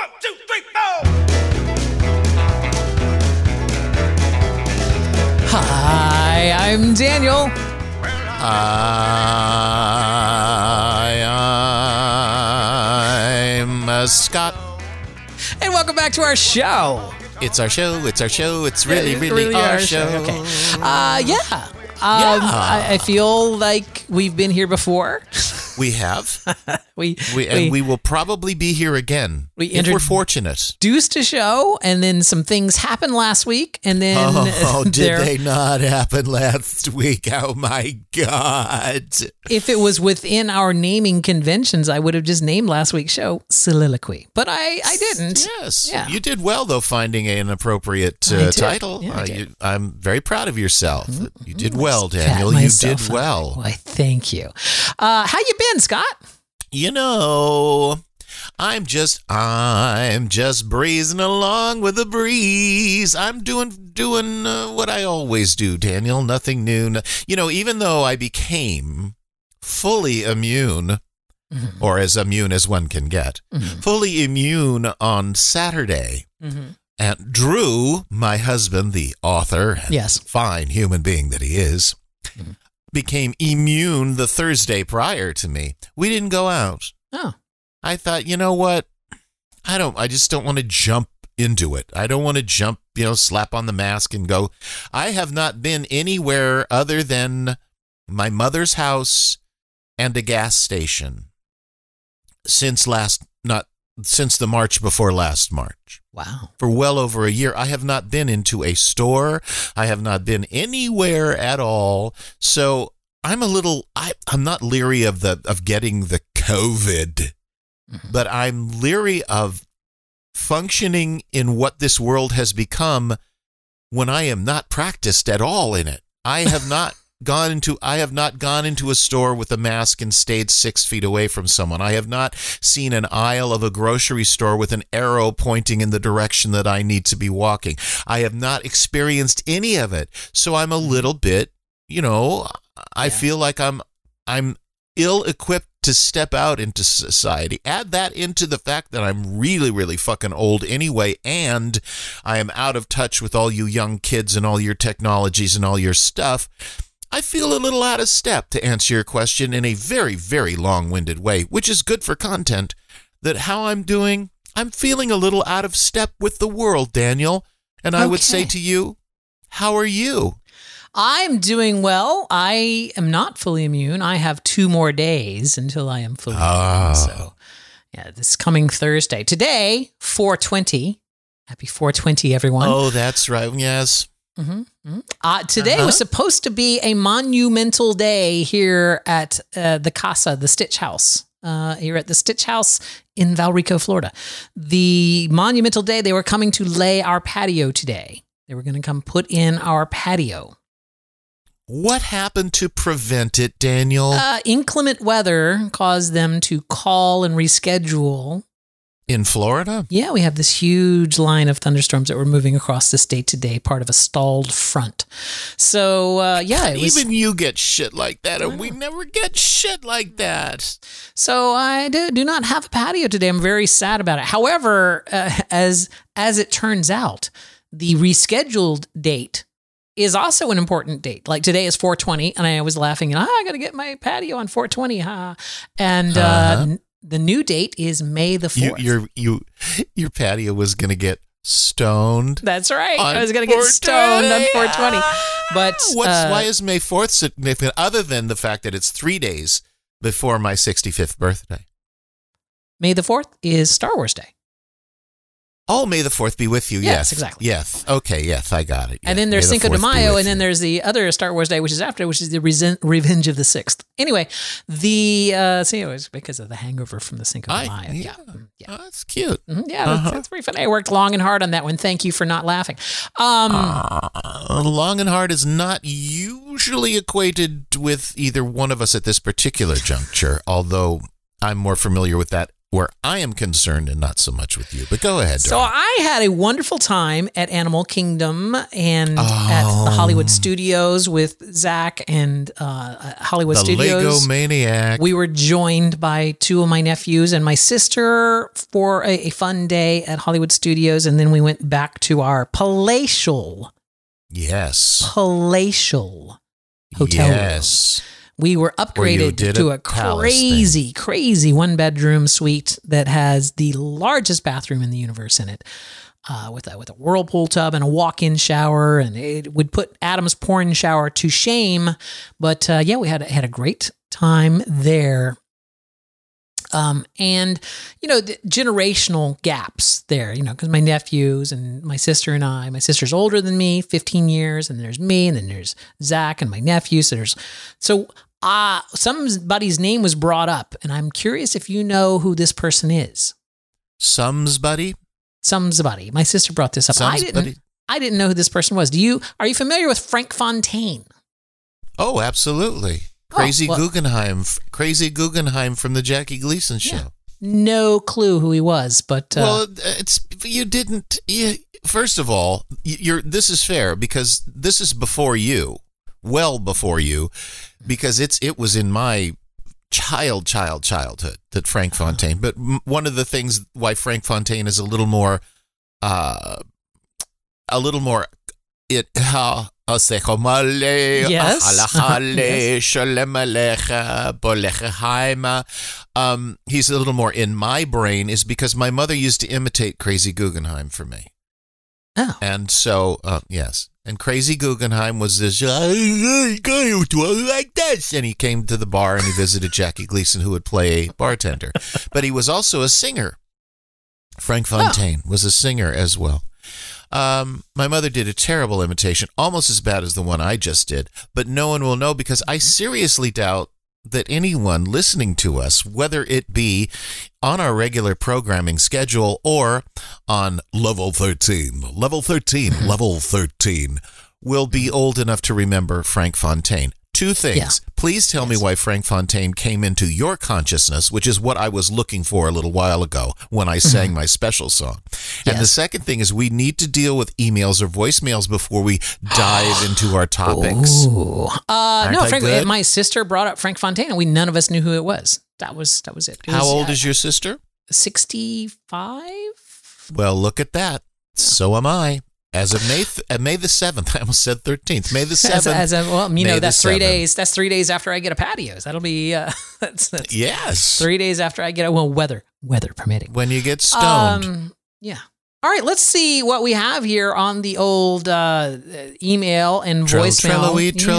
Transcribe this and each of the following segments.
1, 2, 3, 4. Hi, I'm Daniel. I'm Scott. And welcome back to our show. It's our show. It's our show. It's really our show. Okay. I feel like we've been here before. We have. we will probably be here again if we're fortunate. Introduced a show, and then some things happened last week, and then did they not happen last week? Oh my God! If it was within our naming conventions, I would have just named last week's show Soliloquy, but I didn't. Yes, yeah. You did well though, finding an appropriate title. Yeah, I'm very proud of yourself. Mm-hmm. You did well, Daniel. You did well. Why, thank you. How you been, Scott? You know, I'm just breezing along with the breeze. I'm doing what I always do, Daniel. Nothing new. You know, even though I became fully immune, mm-hmm. or as immune as one can get, mm-hmm. fully immune on Saturday. Mm-hmm. And Drew, my husband, the author, and fine human being that he is, mm-hmm. became immune the Thursday prior to me. We didn't go out. Oh. I thought, you know what? I just don't want to jump into it. I don't want to jump, slap on the mask and go. I have not been anywhere other than my mother's house and a gas station since the March before last March. Wow. For well over a year. I have not been into a store. I have not been anywhere at all. So I'm I'm not leery of getting the COVID, mm-hmm. but I'm leery of functioning in what this world has become when I am not practiced at all in it. I have not gone into a store with a mask and stayed 6 feet away from someone. I have not seen an aisle of a grocery store with an arrow pointing in the direction that I need to be walking. I have not experienced any of it. So I'm a little bit, I feel like I'm ill-equipped to step out into society. Add that into the fact that I'm really, really fucking old anyway, and I am out of touch with all you young kids and all your technologies and all your stuff. I feel a little out of step, to answer your question in a very, very long-winded way, which is good for content, that how I'm doing, I'm feeling a little out of step with the world, Daniel. And I would say to you, how are you? I'm doing well. I am not fully immune. I have 2 more days until I am fully immune. So, this coming Thursday. Today, 4/20. Happy 4/20, everyone. Oh, that's right. Yes. Mm-hmm. Mm-hmm. Today was supposed to be a monumental day here at the Casa, the Stitch House, here at the Stitch House in Valrico, Florida. The monumental day, they were coming to lay our patio today. They were going to come put in our patio. What happened to prevent it, Daniel? Inclement weather caused them to call and reschedule. In Florida? Yeah, we have this huge line of thunderstorms that were moving across the state today, part of a stalled front. So, it was... Even you get shit like that, and we never get shit like that. So I do not have a patio today. I'm very sad about it. However, as it turns out, the rescheduled date is also an important date. Like today is 4/20, and I was laughing, and I got to get my patio on 4/20, And the new date is May the 4th. Your patio was going to get stoned. That's right. I was going to get stoned on 4/20. But why is May 4th significant, other than the fact that it's 3 days before my 65th birthday? May the 4th is Star Wars Day. Oh, May the 4th be with you. Yes, exactly. Yes. Okay, yes, I got it. And then there's Cinco de Mayo, and then there's the other Star Wars Day, which is after, which is the Revenge of the 6th. Anyway, it was because of the hangover from the Cinco de Mayo. Yeah. Oh, that's cute. Mm-hmm. Yeah, that's pretty funny. I worked long and hard on that one. Thank you for not laughing. Long and hard is not usually equated with either one of us at this particular juncture, although I'm more familiar with that where I am concerned and not so much with you. But go ahead, So darling. I had a wonderful time at Animal Kingdom and at the Hollywood Studios with Zach and Hollywood the Studios. Lego Maniac. We were joined by two of my nephews and my sister for a fun day at Hollywood Studios, and then we went back to our palatial hotel room. Yes. We were Where you upgraded did to a a palace crazy one-bedroom suite that has the largest bathroom in the universe in it, with a whirlpool tub and a walk-in shower, and it would put Adam's porn shower to shame. But we had a great time there. And the generational gaps there, because my nephews and my sister and my sister's older than me, 15 years, and there's me, and then there's Zach and my nephew. So somebody's name was brought up, and I'm curious if you know who this person is. Somebody. My sister brought this up. I didn't know who this person was. Are you familiar with Frank Fontaine? Oh, absolutely. Crazy Guggenheim from the Jackie Gleason show. Yeah. No clue who he was, but first of all, this is fair because this is before you, well before you, because it was in my childhood that Frank Fontaine. But one of the things why Frank Fontaine is a little more Yes. He's a little more in my brain is because my mother used to imitate Crazy Guggenheim for me. Oh. And so, yes. And Crazy Guggenheim was this guy who talked like this. And he came to the bar and he visited Jackie Gleason, who would play a bartender. But he was also a singer. Frank Fontaine was a singer as well. My mother did a terrible imitation, almost as bad as the one I just did, but no one will know because I seriously doubt that anyone listening to us, whether it be on our regular programming schedule or on Level 13, will be old enough to remember Frank Fontaine. Two things. Yeah. Please tell me why Frank Fontaine came into your consciousness, which is what I was looking for a little while ago when I sang my special song. And the second thing is we need to deal with emails or voicemails before we dive into our topics. No, Frank, my sister brought up Frank Fontaine, and none of us knew who it was. That was it. How old is your sister? 65. Well, look at that. So am I. As of May the 7th, I almost said 13th. May the 7th. That's 3 days. That's 3 days after I get a patio. That'll be that's yes. 3 days after I get weather permitting. When you get stoned. Yeah. All right. Let's see what we have here on the old email and voicemail.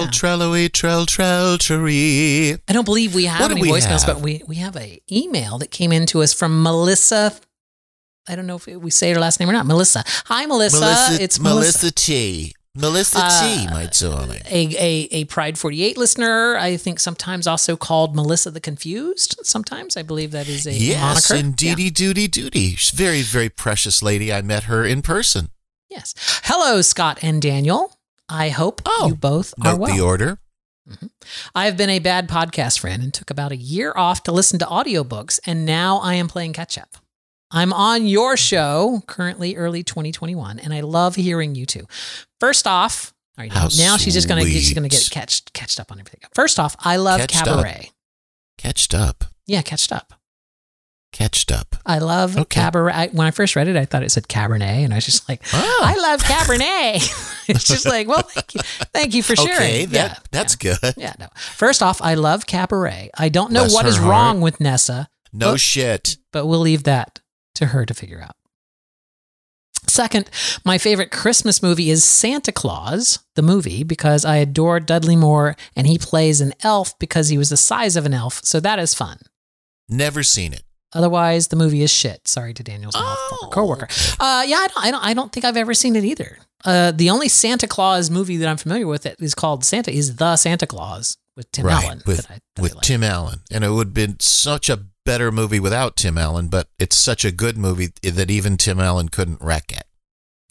Trellowy. I don't believe we have any voicemails, but we have an email that came in to us from Melissa. I don't know if we say her last name or not. Melissa. Hi, Melissa. It's Melissa T. Melissa T, my darling. A Pride 48 listener, I think sometimes also called Melissa the Confused. Sometimes I believe that is a moniker. Yes, indeedy doody. She's a very, very precious lady. I met her in person. Yes. Hello, Scott and Daniel. I hope you both are well. Note the order. Mm-hmm. I have been a bad podcast friend and took about a year off to listen to audiobooks, and now I am playing catch up. I'm on your show, currently early 2021, and I love hearing you two. First off, all right, now she's just going to get catched up on everything. First off, I love Cabaret. Catched up. Yeah, catched up. Catched up. I love Cabaret. When I first read it, I thought it said Cabernet, and I was just like, I love Cabernet. It's just like, well, thank you for sharing. Okay, that's good. Yeah, no. First off, I love Cabaret. I don't know what is wrong with Nessa. No shit. But we'll leave that to her to figure out. Second, my favorite Christmas movie is Santa Claus, the movie, because I adore Dudley Moore, and he plays an elf because he was the size of an elf, so that is fun. Never seen it. Otherwise, the movie is shit. Sorry to Daniel's coworker. I don't think I've ever seen it either. The only Santa Claus movie that I'm familiar with that is called Santa is The Santa Claus with Tim Allen. With Tim Allen. And it would have been such a better movie without Tim Allen, but it's such a good movie that even Tim Allen couldn't wreck it.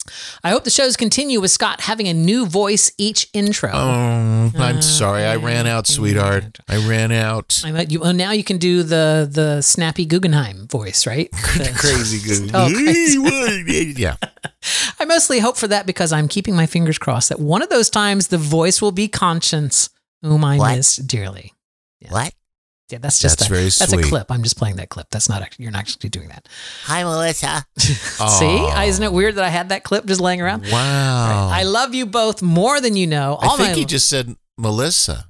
I hope the shows continue with Scott having a new voice each intro. Oh, I'm sorry. I ran out, sweetheart. I ran out. Now you can do the snappy Guggenheim voice, right? Crazy good. Oh, crazy. Yeah. I mostly hope for that because I'm keeping my fingers crossed that one of those times the voice will be Conscience, whom I miss dearly. Yeah. What? Yeah, that's just very that's sweet. a clip. I'm just playing that clip. That's not you're not actually doing that. Hi, Melissa. See, isn't it weird that I had that clip just laying around? Wow. Right. I love you both more than you know. I think he just said Melissa.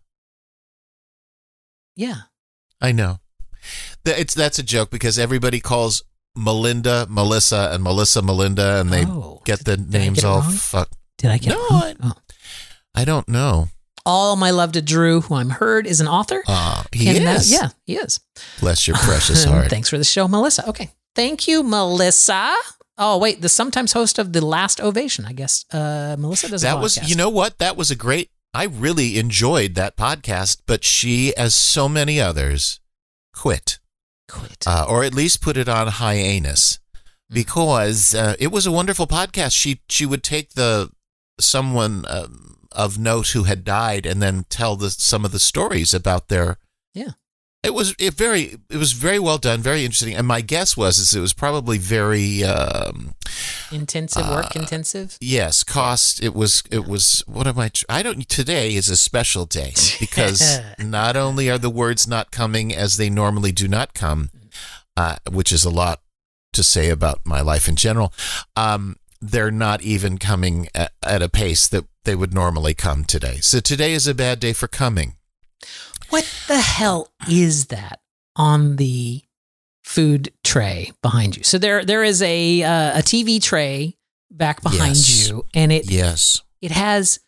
Yeah. I know. That's a joke because everybody calls Melinda Melissa and Melissa Melinda, and they get the names all fucked. Did I get it wrong? I don't know. All my love to Drew, who I'm heard is an author. He is. Yeah, he is. Bless your precious heart. Thanks for the show, Melissa. Okay. Thank you, Melissa. Oh, wait, the sometimes host of The Last Ovation, I guess. Melissa does a podcast. You know what? That was I really enjoyed that podcast, but she, as so many others, quit. Or at least put it on hiatus because it was a wonderful podcast. She would take someone of note who had died and then tell some of the stories about their. Yeah. It was very well done, very interesting. And my guess was it was probably very intensive, work intensive. Yes, cost. It was. What am I? I don't. Today is a special day because not only are the words not coming as they normally do not come, which is a lot to say about my life in general. They're not even coming at a pace that they would normally come today. So today is a bad day for coming. What the hell is that on the food tray behind you? So there is a TV tray back behind you, and it has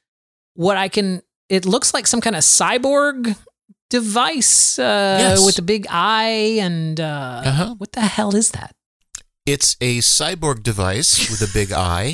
it looks like some kind of cyborg device with a big eye and what the hell is that? It's a cyborg device with a big eye,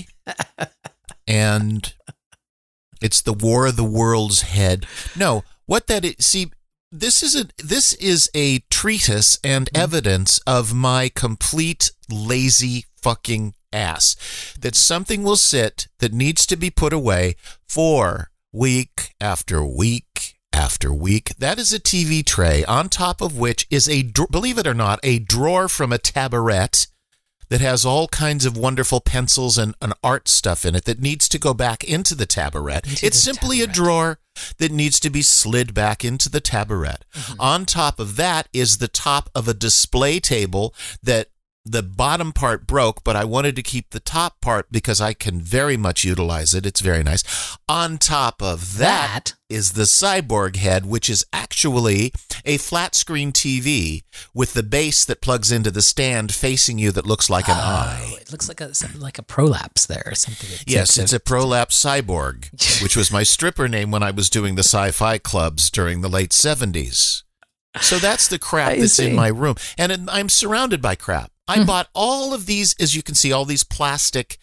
and it's the War of the Worlds head. No, what that is? See, this is a treatise and evidence of my complete lazy fucking ass. That something will sit that needs to be put away for week after week after week. That is a TV tray on top of which is believe it or not, a drawer from a tabaret that has all kinds of wonderful pencils and art stuff in it that needs to go back into the tabaret. It's simply a drawer that needs to be slid back into the tabaret. Mm-hmm. On top of that is the top of a display table that the bottom part broke, but I wanted to keep the top part because I can very much utilize it. It's very nice. On top of that is the cyborg head, which is actually a flat screen TV with the base that plugs into the stand facing you that looks like an eye. It looks like a prolapse there or something. Yes, it's a prolapse cyborg, which was my stripper name when I was doing the sci-fi clubs during the late 70s. So that's the crap that's in my room. And I'm surrounded by crap. I bought all of these, as you can see, all of these plastic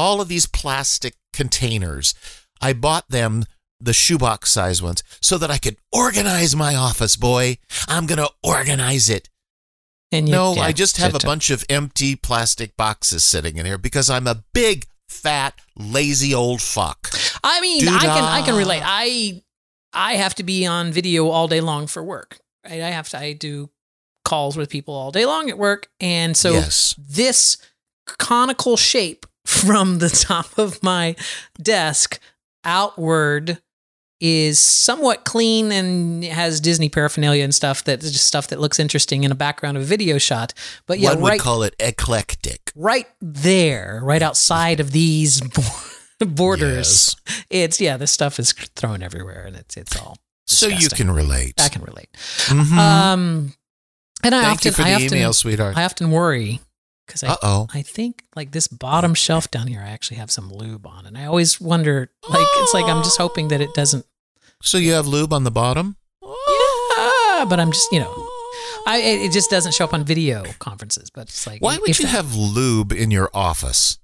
containers. I bought them, the shoebox size ones, so that I could organize my office, boy. I'm going to organize it. And I just have a bunch of empty plastic boxes sitting in here because I'm a big, fat, lazy old fuck. I mean, I can relate. I have to be on video all day long for work. Right? I do calls with people all day long at work. And so this conical shape from the top of my desk outward is somewhat clean and has Disney paraphernalia and stuff that looks interesting in a background of a video shot. But yeah, one would call it eclectic. Right there, right outside of these borders, this stuff is thrown everywhere, and it's all disgusting. So you can relate. I can relate. Mm-hmm. And Thank you for the email, sweetheart. I often worry because I think like this bottom shelf down here, I actually have some lube on, and I always wonder, it's like I'm just hoping that it doesn't. So you have lube on the bottom? Yeah, but I'm just it just doesn't show up on video conferences. But it's like, why would you have lube in your office?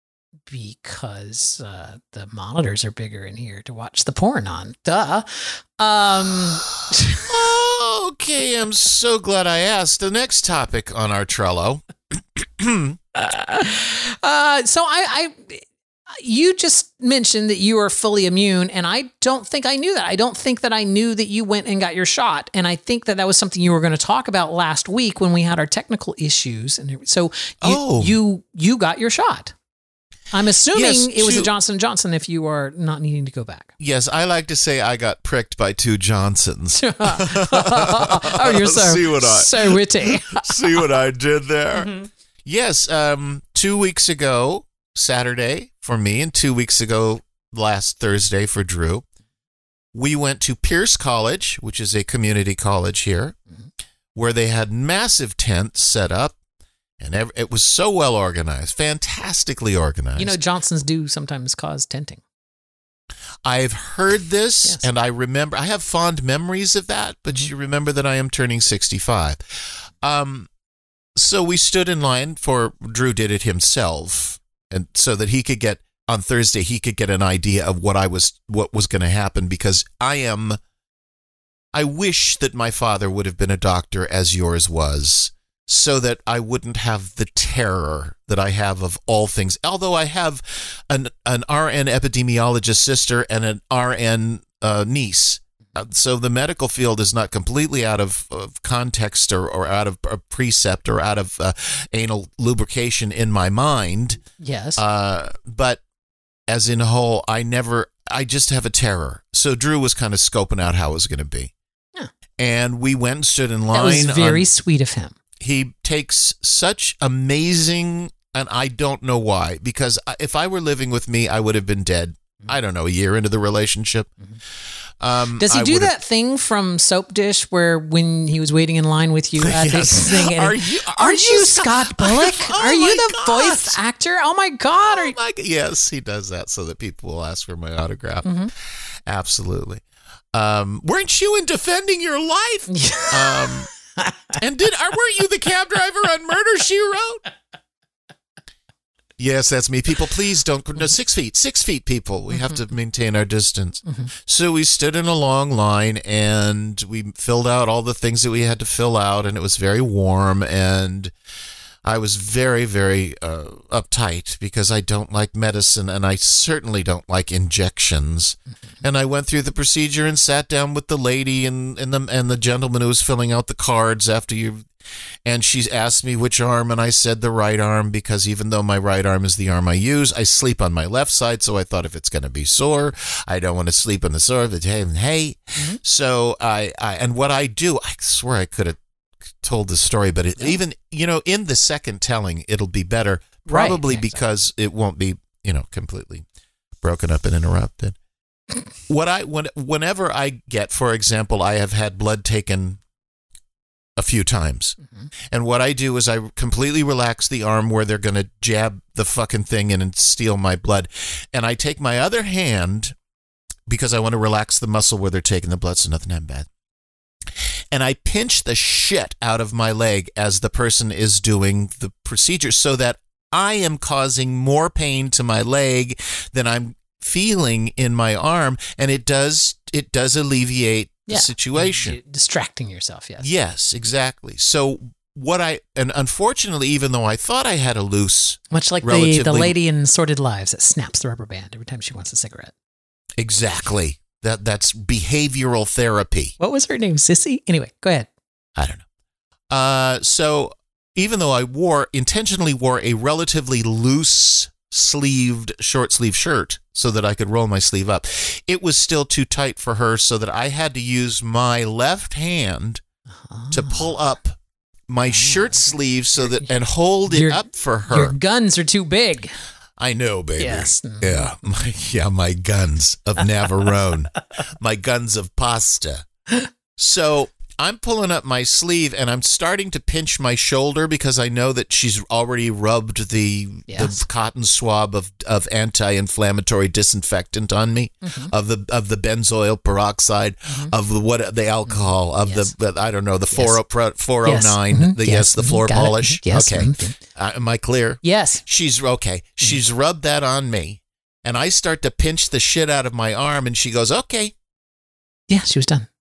Because the monitors are bigger in here to watch the porn on. Duh. Okay, I'm so glad I asked. The next topic on our Trello. So You just mentioned that you are fully immune, and I don't think I knew that. I don't think that I knew that you went and got your shot, and I think that was something you were going to talk about last week when we had our technical issues. And so you got your shot. I'm assuming it was a Johnson & Johnson if you are not needing to go back. Yes, I like to say I got pricked by 2 Johnsons. Oh, you're so witty. See what I did there? Mm-hmm. Yes, 2 weeks ago, Saturday for me, and 2 weeks ago, last Thursday for Drew, we went to Pierce College, which is a community college here, where they had massive tents set up. And it was so well organized, fantastically organized. You know, Johnsons do sometimes cause tenting. I've heard this, and I remember, I have fond memories of that, but you remember that I am turning 65. So we stood in line Drew did it himself, and so that he could get, on Thursday, he could get an idea of what was going to happen, because I wish that my father would have been a doctor as yours was, so that I wouldn't have the terror that I have of all things. Although I have an RN epidemiologist sister and an RN niece. So the medical field is not completely out of context or out of precept or out of anal lubrication in my mind. Yes. But as in a whole, I just have a terror. So Drew was kind of scoping out how it was going to be. Yeah. And we went and stood in line. That was very sweet of him. He takes such amazing, and I don't know why, because if I were living with me, I would have been dead. I don't know, a year into the relationship. Does he do that thing from Soap Dish where when he was waiting in line with you at this thing? Aren't you Scott Bullock? Are you the voice actor? Oh my God. Yes, he does that so that people will ask for my autograph. Mm-hmm. Absolutely. Weren't you in Defending Your Life? And weren't you the cab driver on Murder, She Wrote? Yes, that's me. People, please don't. No, 6 feet. 6 feet, people. We have to maintain our distance. Mm-hmm. So we stood in a long line, and we filled out all the things that we had to fill out, and it was very warm, and I was very, very uptight because I don't like medicine, and I certainly don't like injections. Mm-hmm. And I went through the procedure and sat down with the lady and the gentleman who was filling out the cards after you. And she asked me which arm, and I said the right arm, because even though my right arm is the arm I use, I sleep on my left side, so I thought if it's going to be sore, I don't want to sleep on the sore. Hey. Mm-hmm. So and what I do, I swear I could have told the story, but even, in the second telling, it'll be better, probably because it won't be, completely broken up and interrupted. Whenever I get, for example, I have had blood taken a few times. Mm-hmm. And what I do is I completely relax the arm where they're going to jab the fucking thing in and steal my blood. And I take my other hand, because I want to relax the muscle where they're taking the blood, so nothing happened bad. And I pinch the shit out of my leg as the person is doing the procedure, so that I am causing more pain to my leg than I'm feeling in my arm. And it does alleviate the situation. Distracting yourself, yes. Yes, exactly. So and unfortunately, even though I thought I had a loose, much like the lady in Sordid Lives that snaps the rubber band every time she wants a cigarette. Exactly. That's behavioral therapy. What was her name? Sissy? Anyway, go ahead. I don't know. So even though I intentionally wore a relatively loose short sleeve shirt so that I could roll my sleeve up, it was still too tight for her, so that I had to use my left hand to pull up my shirt sleeve and hold it up for her. Your guns are too big. I know, baby. Yes. Yeah, my guns of Navarone. My guns of pasta. So I'm pulling up my sleeve, and I'm starting to pinch my shoulder because I know that she's already rubbed the cotton swab of anti-inflammatory disinfectant on me, of the benzoyl peroxide, of the alcohol, of the I don't know, the 409, the floor polish. Yes. Okay, am I clear? Yes. She's okay. She's rubbed that on me, and I start to pinch the shit out of my arm, and she goes, "Okay." Yeah, she was done.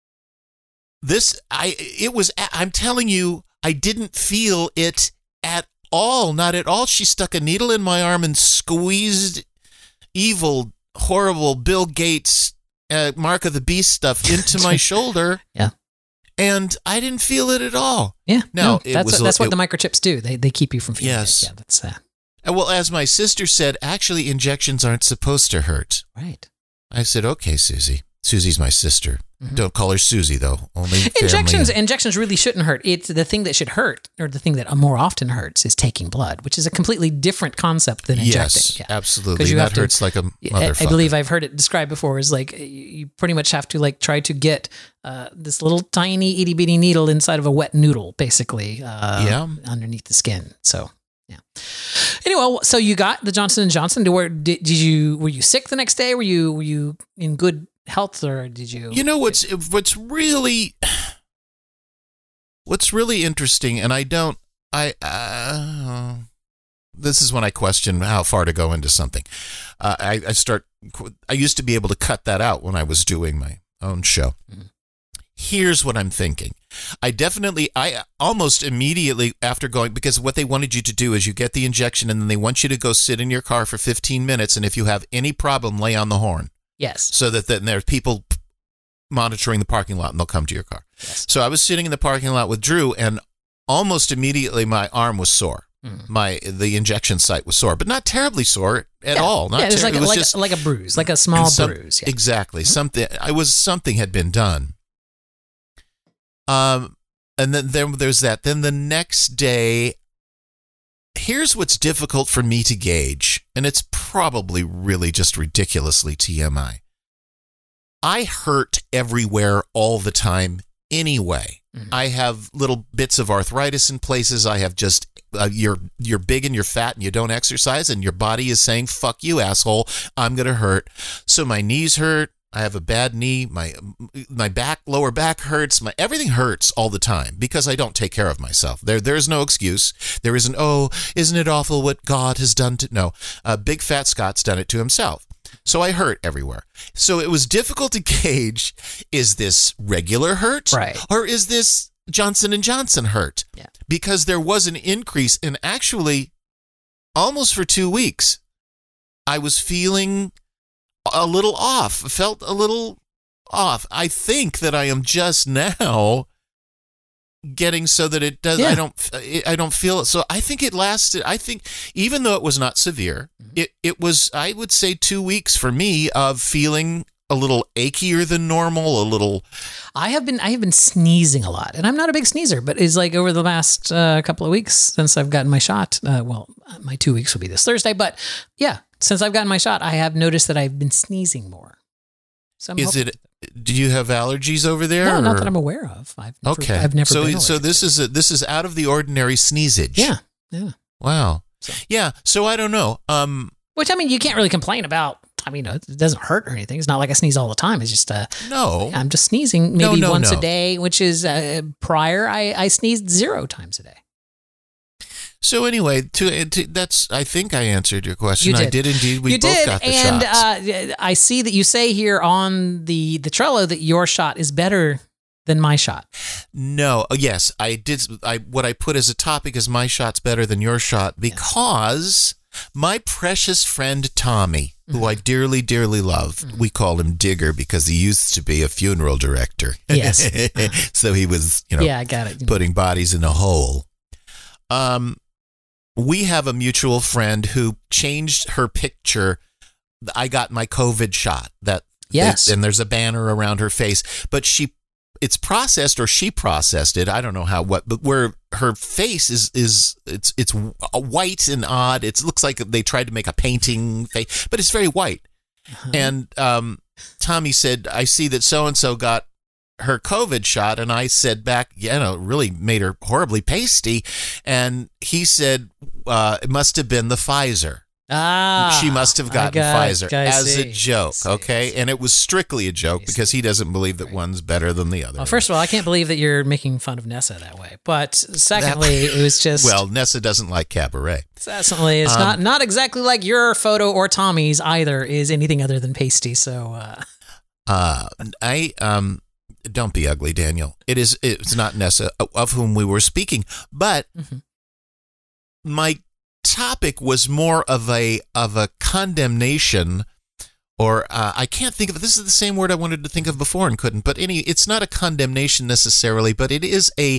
I'm telling you, I didn't feel it at all. Not at all. She stuck a needle in my arm and squeezed evil, horrible Bill Gates, Mark of the Beast stuff into my shoulder. Yeah. And I didn't feel it at all. Yeah. No, that's what the microchips do. They keep you from feeling yes. it. Yeah, that's well, as my sister said, actually, injections aren't supposed to hurt. right. I said, okay, Susie. Susie's my sister. Mm-hmm. Don't call her Susie, though. Only Injections really shouldn't hurt. It's the thing that should hurt, or the thing that more often hurts, is taking blood, which is a completely different concept than injecting. Yes, yeah. absolutely. You that hurts like a motherfucker. I believe I've heard it described before as like you pretty much have to like try to get this little tiny itty bitty needle inside of a wet noodle, basically, underneath the skin. So. Yeah. Anyway, so you got the Johnson & Johnson. Were you sick the next day? Were you in good health, or did you? You know what's really interesting, and this is when I question how far to go into something. I used to be able to cut that out when I was doing my own show. Mm-hmm. Here's what I'm thinking. I almost immediately after going, because what they wanted you to do is you get the injection and then they want you to go sit in your car for 15 minutes. And if you have any problem, lay on the horn. Yes. So that then there's people monitoring the parking lot and they'll come to your car. Yes. So I was sitting in the parking lot with Drew and almost immediately my arm was sore. The injection site was sore, but not terribly sore at all. Not it was just like a bruise, like a small bruise. Yeah. Exactly. Mm-hmm. Something had been done. And then there's that. Then the next day, here's what's difficult for me to gauge, and it's probably really just ridiculously TMI. I hurt everywhere all the time anyway. Mm-hmm. I have little bits of arthritis in places. I have just, you're big and you're fat and you don't exercise and your body is saying, fuck you, asshole, I'm going to hurt. So my knees hurt. I have a bad knee. My lower back hurts. Everything hurts all the time because I don't take care of myself. There's no excuse. There isn't, isn't it awful what God has done to, no, big fat Scott's done it to himself. So I hurt everywhere. So it was difficult to gauge, is this regular hurt? Right. Or is this Johnson & Johnson hurt? Yeah. Because there was an increase in actually almost for 2 weeks. I was feeling a little off, felt a little off. I think that I am just now getting so that it does, I don't feel it. So I think it lasted, even though it was not severe, it was, I would say 2 weeks for me of feeling a little achier than normal, a little. I have been sneezing a lot, and I'm not a big sneezer, but it's like over the last couple of weeks since I've gotten my shot. My 2 weeks will be this Thursday, but yeah, since I've gotten my shot, I have noticed that I've been sneezing more. So do you have allergies over there? No, not that I'm aware of. I've never been allergic. So this is out of the ordinary sneezage. Yeah. Wow. So I don't know. Which, I mean, you can't really complain about. I mean, it doesn't hurt or anything. It's not like I sneeze all the time. It's just no. I'm just sneezing maybe once a day, which is prior I sneezed 0 times a day. So anyway, that's. I think I answered your question. You did. I did indeed. We both got the shots. And I see that you say here on the Trello that your shot is better than my shot. No. Yes, I did. What I put as a topic is my shot's better than your shot because my precious friend Tommy, who I dearly, dearly love, we call him Digger because he used to be a funeral director. Yes. So he was, I got it. Putting bodies in a hole. We have a mutual friend who changed her picture. I got my COVID shot. And there's a banner around her face, but it's processed, or she processed it. I don't know but where her face is it's white and odd. It looks like they tried to make a painting face, but it's very white. Uh-huh. And Tommy said, I see that so-and-so got her COVID shot. And I said back, it really made her horribly pasty. And he said, it must have been the Pfizer. She must have gotten Pfizer as a joke, okay? And it was strictly a joke because he doesn't believe that one's better than the other. Well, first of all, I can't believe that you're making fun of Nessa that way. But secondly, it was just... Well, Nessa doesn't like cabaret. Secondly, it's not exactly like your photo or Tommy's either is anything other than pasty, so... Don't be ugly, Daniel. It's not Nessa, of whom we were speaking, but my topic was more of a condemnation, or I can't think of it. This is the same word I wanted to think of before and couldn't. But it's not a condemnation necessarily, but it is a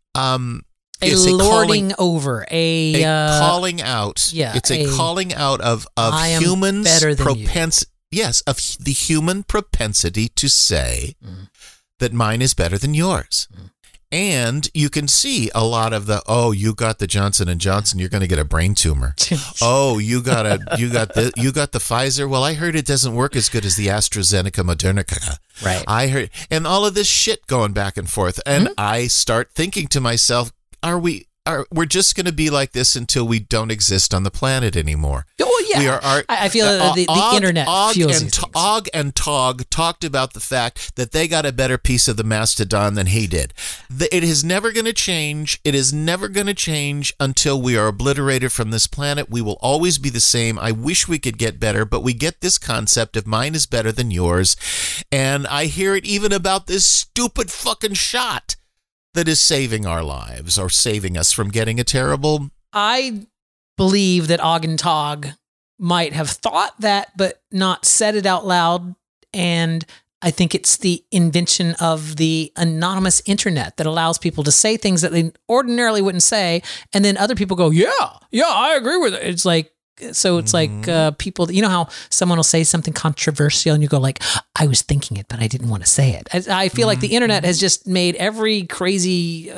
lording over, a calling out. Yeah, it's a calling out of humans' propensity. Yes, of the human propensity to say that mine is better than yours. And you can see a lot of you got the Johnson & Johnson, you're going to get a brain tumor. You got the Pfizer. Well, I heard it doesn't work as good as the AstraZeneca Moderna. Right. I heard, and all of this shit going back and forth. And I start thinking to myself, we're just going to be like this until we don't exist on the planet anymore. Oh, yeah. I feel the internet feels these things. Og and Tog talked about the fact that they got a better piece of the mastodon than he did. It is never going to change. It is never going to change until we are obliterated from this planet. We will always be the same. I wish we could get better, but we get this concept of mine is better than yours. And I hear it even about this stupid fucking shot that is saving our lives or saving us from getting a terrible... I believe that Og and Tog might have thought that, but not said it out loud. And I think it's the invention of the anonymous internet that allows people to say things that they ordinarily wouldn't say. And then other people go, yeah, I agree with it. It's like, so it's like people, you know how someone will say something controversial and you go like, I was thinking it, but I didn't want to say it. I feel like the internet has just made every crazy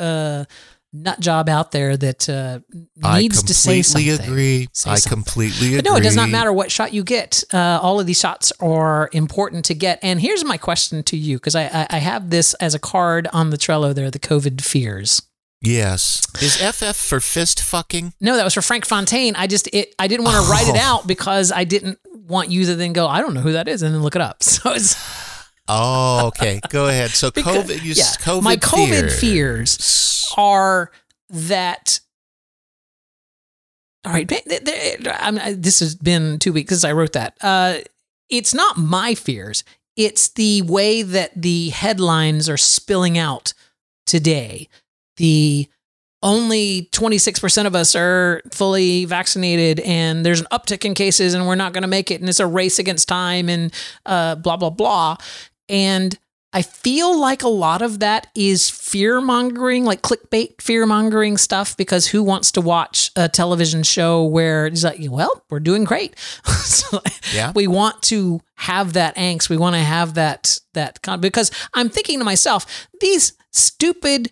nut job out there that needs to say something. I completely agree. But no, it does not matter what shot you get. All of these shots are important to get. And here's my question to you, because I have this as a card on the Trello there, the COVID fears. Yes. Is FF for fist fucking? No, that was for Frank Fontaine. I didn't want to write it out because I didn't want you to then go, I don't know who that is, and then look it up. So it's... Oh, okay. Go ahead. So COVID, my COVID fears are that... All right. This has been 2 weeks since I wrote that. It's not my fears. It's the way that the headlines are spilling out today. The only 26% of us are fully vaccinated and there's an uptick in cases and we're not going to make it. And it's a race against time and blah, blah, blah. And I feel like a lot of that is fear mongering, like clickbait fear mongering stuff, because who wants to watch a television show where it's like, well, we're doing great. So yeah. We want to have that angst. We want to have that because I'm thinking to myself, these stupid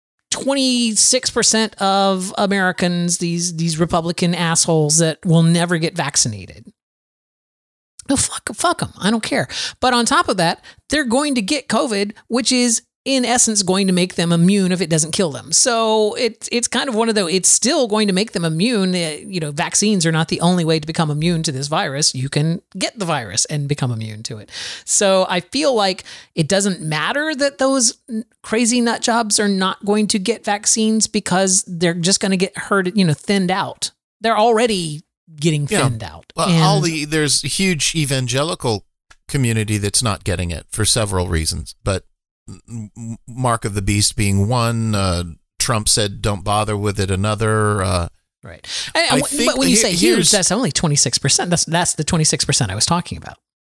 26% of Americans, these Republican assholes that will never get vaccinated. No, fuck them. I don't care. But on top of that, they're going to get COVID, which is in essence going to make them immune if it doesn't kill them. So it's kind of one of those, it's still going to make them immune. Vaccines are not the only way to become immune to this virus. You can get the virus and become immune to it. So I feel like it doesn't matter that those crazy nut jobs are not going to get vaccines because they're just going to get thinned out. They're already getting thinned out. Well, there's a huge evangelical community that's not getting it for several reasons, but mark of the beast being one. Trump said, "Don't bother with it." Another, right? But when you say huge, that's only 26%. That's the 26% I was talking about.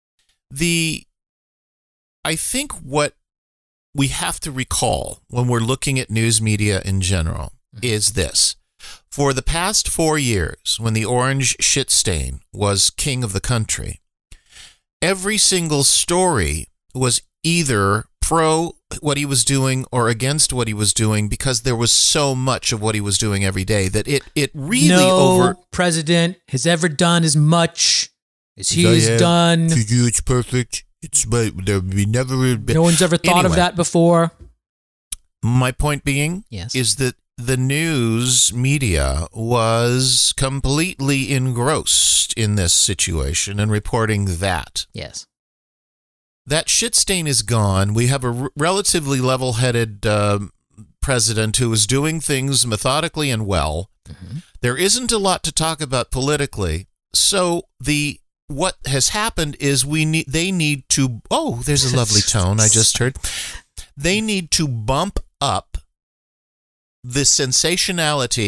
I think what we have to recall when we're looking at news media in general is this: for the past 4 years, when the orange shit stain was king of the country, every single story was either pro what he was doing or against what he was doing, because there was so much of what he was doing every day that it really no president has ever done as much as he's done. To you, it's perfect. We never. No one's ever thought of that before. My point being is that the news media was completely engrossed in this situation and reporting that. Yes. That shit stain is gone. We have a relatively level-headed president who is doing things methodically and well. Mm-hmm. There isn't a lot to talk about politically. So what has happened is they need to. Oh, there's a lovely tone I just heard. They need to bump up the sensationality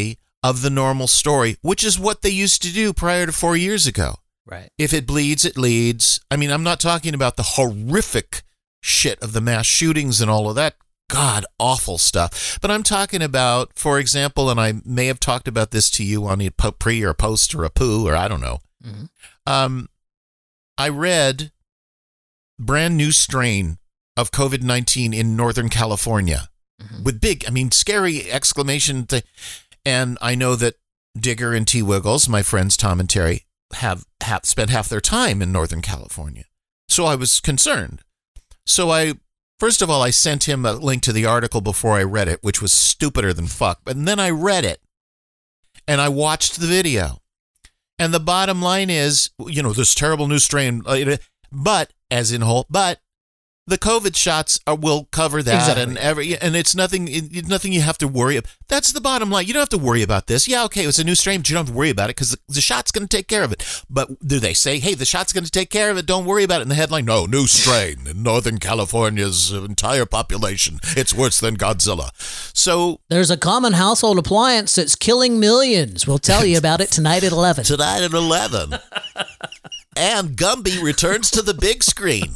of the normal story, which is what they used to do prior to 4 years ago. Right. If it bleeds, it leads. I mean, I'm not talking about the horrific shit of the mass shootings and all of that god awful stuff, but I'm talking about, for example, and I may have talked about this to you on a pre or a post or a poo or I don't know. Mm-hmm. I read brand new strain of COVID-19 in Northern California with big, I mean, scary exclamation. And I know that Digger and T. Wiggles, my friends Tom and Terry, have spent half their time in Northern California. So I was concerned. So first of all, I sent him a link to the article before I read it, which was stupider than fuck. But then I read it and I watched the video. And the bottom line is, this terrible new strain, but the COVID shots will cover that, exactly. and it's nothing you have to worry about. That's the bottom line. You don't have to worry about this. Yeah, okay, it's a new strain, but you don't have to worry about it because the shot's going to take care of it. But do they say, hey, the shot's going to take care of it, don't worry about it in the headline? No, new strain in Northern California's entire population. It's worse than Godzilla. So there's a common household appliance that's killing millions. We'll tell you about it tonight at 11. Tonight at 11. And Gumby returns to the big screen.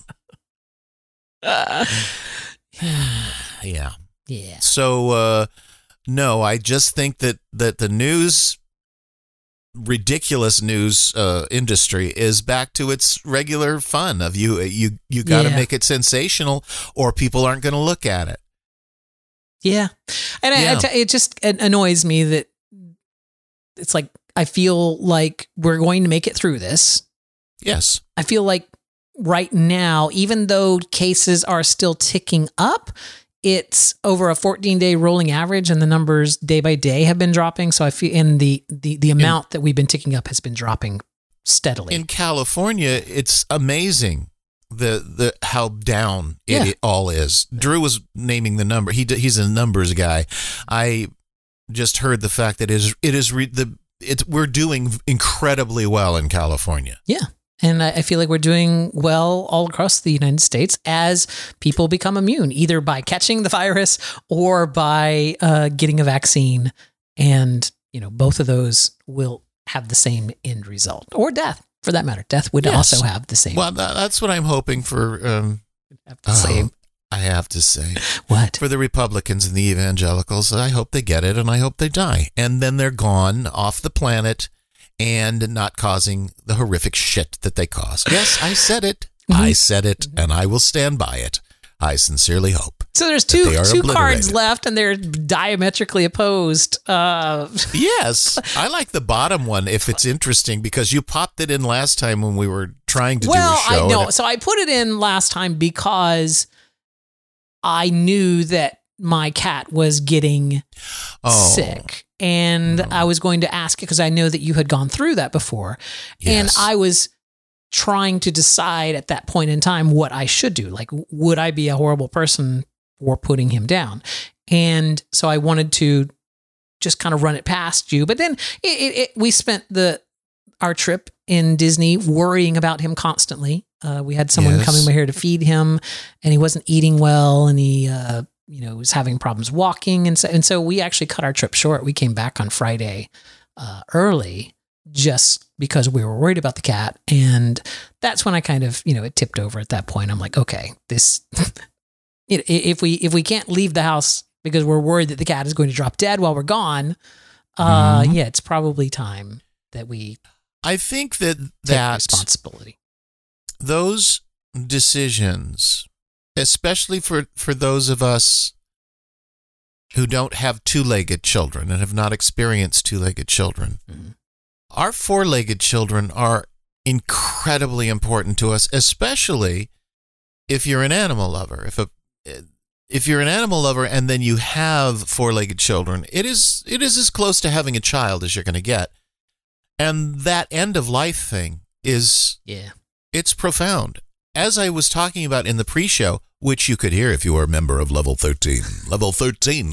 Yeah. So, no, I just think that the ridiculous news industry is back to its regular fun of you got to make it sensational or people aren't going to look at it. Yeah. And it just annoys me that it's like, I feel like we're going to make it through this. Yes. I feel like right now, even though cases are still ticking up, it's over a 14-day rolling average, and the numbers day by day have been dropping. So I feel the amount that we've been ticking up has been dropping steadily. In California, it's amazing the how down it all is. Drew was naming the number. He's a numbers guy. I just heard the fact that we're doing incredibly well in California. Yeah. And I feel like we're doing well all across the United States as people become immune, either by catching the virus or by getting a vaccine. And, both of those will have the same end result, or death, for that matter. Death would also have the same. Well, that's what I'm hoping for. I have to say. What? For the Republicans and the evangelicals, I hope they get it and I hope they die. And then they're gone off the planet and not causing the horrific shit that they caused. Yes, I said it. Mm-hmm. I said it, and I will stand by it. I sincerely hope. So there's two cards left, and they're diametrically opposed. Yes, I like the bottom one if it's interesting, because you popped it in last time when we were trying to do a show. I know. So I put it in last time because I knew that my cat was getting sick. And I was going to ask it because I know that you had gone through that before. Yes. And I was trying to decide at that point in time what I should do. Like, would I be a horrible person for putting him down? And so I wanted to just kind of run it past you. But then we spent our trip in Disney worrying about him constantly. We had someone coming over here to feed him, and he wasn't eating well, and he was having problems walking. And so we actually cut our trip short. We came back on Friday early just because we were worried about the cat. And that's when I kind of, it tipped over at that point. I'm like, okay, this, if we can't leave the house because we're worried that the cat is going to drop dead while we're gone, it's probably time that we I think that take responsibility. Those decisions, especially for those of us who don't have two-legged children and have not experienced two-legged children, our four-legged children are incredibly important to us, especially if you're an animal lover. If you're an animal lover and then you have four-legged children, it is as close to having a child as you're going to get. And that end-of-life thing is, it's profound. As I was talking about in the pre-show, which you could hear if you were a member of Level 13. Level 13.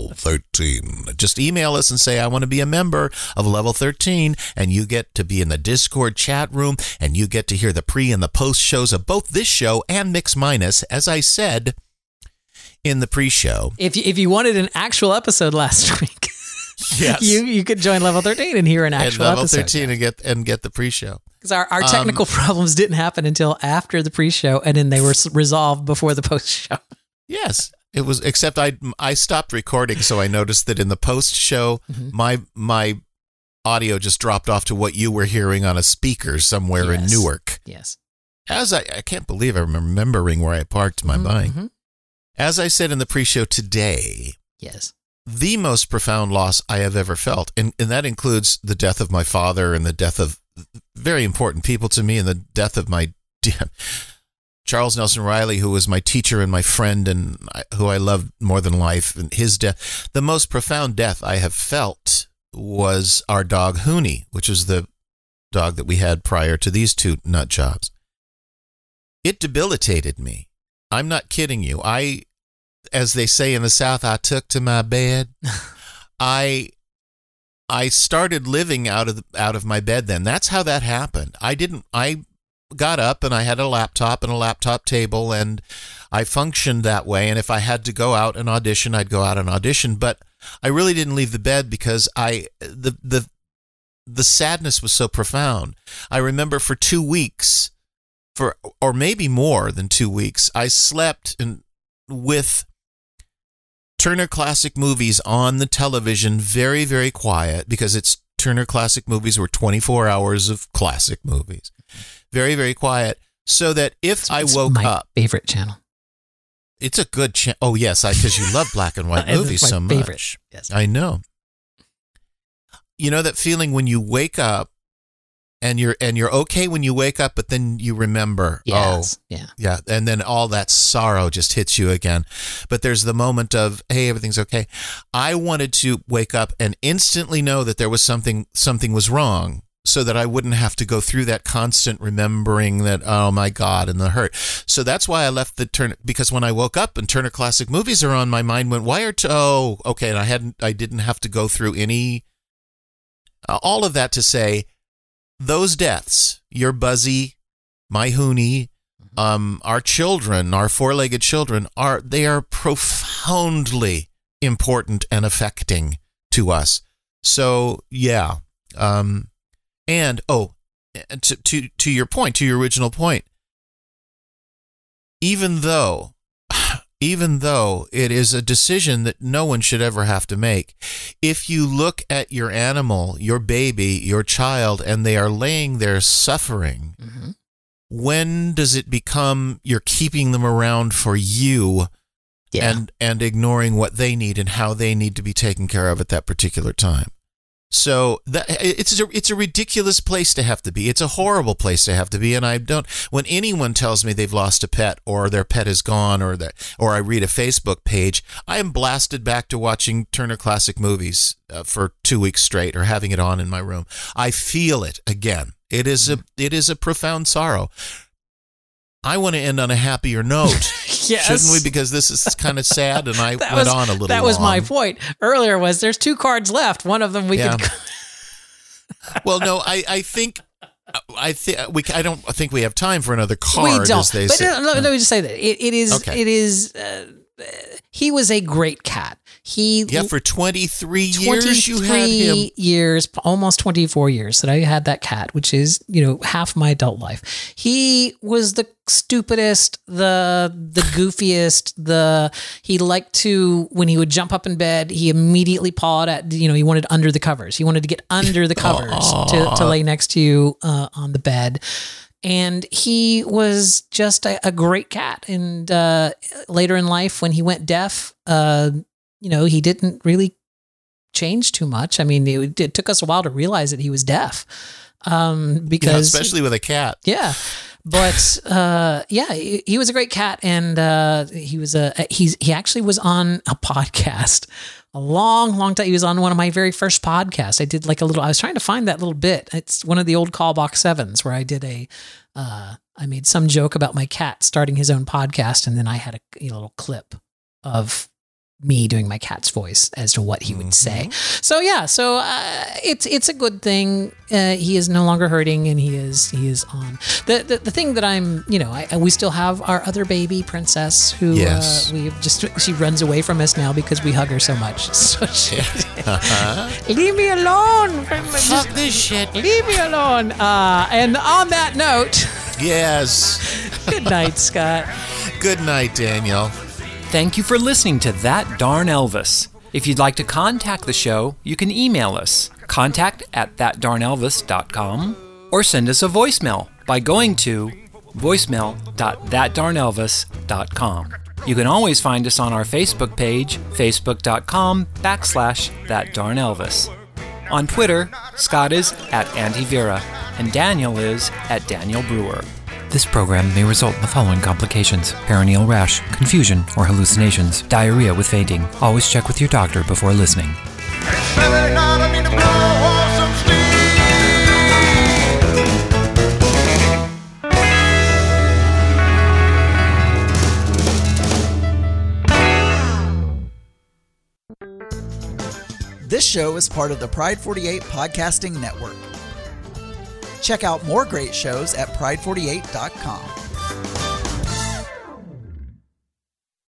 Just email us and say, I want to be a member of Level 13, and you get to be in the Discord chat room, and you get to hear the pre and the post shows of both this show and Mix Minus, as I said in the pre-show. If you wanted an actual episode last week. Yes. You could join Level 13 and hear an actual Level episode. 13 and get the pre-show. Because our technical problems didn't happen until after the pre-show, and then they were resolved before the post-show. Yes. It was, except I stopped recording, so I noticed that in the post-show, my audio just dropped off to what you were hearing on a speaker somewhere in Newark. Yes. As I can't believe I'm remembering where I parked my bike. As I said in the pre-show today, yes, the most profound loss I have ever felt, and that includes the death of my father and the death of very important people to me and the death of my Charles Nelson Riley, who was my teacher and my friend and who I loved more than life, and his death. The most profound death I have felt was our dog Hooney, which was the dog that we had prior to these two nut jobs. It debilitated me. I'm not kidding you. As they say in the South, I took to my bed. I started living out of my bed then. That's how that happened. I got up and I had a laptop and a laptop table and I functioned that way. And if I had to go out and audition, I'd go out and audition. But I really didn't leave the bed because the sadness was so profound. I remember for 2 weeks, or maybe more than 2 weeks, I slept with Turner Classic Movies on the television, very, very quiet, because Turner Classic Movies were 24 hours of classic movies. Very, very quiet, so that if I woke up... favorite channel. It's a good channel. Oh, yes, because you love black and white movies so much. Favorite. Yes. I know. You know that feeling when you wake up, and you're okay when you wake up, but then you remember, yeah, and then all that sorrow just hits you again. But there's the moment of, hey, everything's okay. I wanted to wake up and instantly know that there was something was wrong, so that I wouldn't have to go through that constant remembering that, oh my God, and the hurt. So that's why I left the Turner, because when I woke up and Turner Classic Movies are on, my mind went, okay, and I didn't have to go through any, all of that to say, those deaths, your Buzzy, my Hooney, our children, our four-legged children, they are profoundly important and affecting to us. So yeah, and to your point, to your original point, even though it is a decision that no one should ever have to make, if you look at your animal, your baby, your child, and they are laying there suffering, when does it become you're keeping them around for you and ignoring what they need and how they need to be taken care of at that particular time? So it's a ridiculous place to have to be. It's a horrible place to have to be. And when anyone tells me they've lost a pet or their pet is gone or I read a Facebook page, I am blasted back to watching Turner Classic Movies for 2 weeks straight or having it on in my room. I feel it again. It is a profound sorrow. I want to end on a happier note. Yes. Shouldn't we? Because this is kind of sad, and I went on a little. That was my point earlier. There's 2 cards left. One of them we could. Well, no, I don't think we have time for another card. We don't. As they say. Let me just say that it is. Okay. It is. He was a great cat. For 23 years you had him. Years, almost 24 years that I had that cat, which is, half my adult life. He was the stupidest, the goofiest, he liked to, when he would jump up in bed, he immediately pawed at, he wanted under the covers. He wanted to get under the covers to lay next to you on the bed. And he was just a great cat. And later in life, when he went deaf, he didn't really change too much. I mean, it took us a while to realize that he was deaf, because especially with a cat. Yeah, but he was a great cat, and he actually was on a podcast a long time. He was on one of my very first podcasts. I did I was trying to find that little bit. It's one of the old Call Box 7s where I did I made some joke about my cat starting his own podcast, and then I had a little clip of me doing my cat's voice as to what he would say. So it's a good thing. He is no longer hurting, and he is on. The thing that I'm, we still have our other baby, Princess, who she runs away from us now because we hug her so much. So she, leave me alone. Fuck this shit. Leave me alone. And on that note, yes. Good night, Scott. Good night, Daniel. Thank you for listening to That Darn Elvis. If you'd like to contact the show, you can email us, contact@thatdarnelvis.com, or send us a voicemail by going to voicemail.thatdarnelvis.com. You can always find us on our Facebook page, facebook.com/thatdarnelvis. On Twitter, Scott is @AntiVera, and Daniel is @Daniel Brewer. This program may result in the following complications: perineal rash, confusion or hallucinations, diarrhea with fainting. Always check with your doctor before listening. This show is part of the Pride 48 Podcasting Network. Check out more great shows at pride48.com.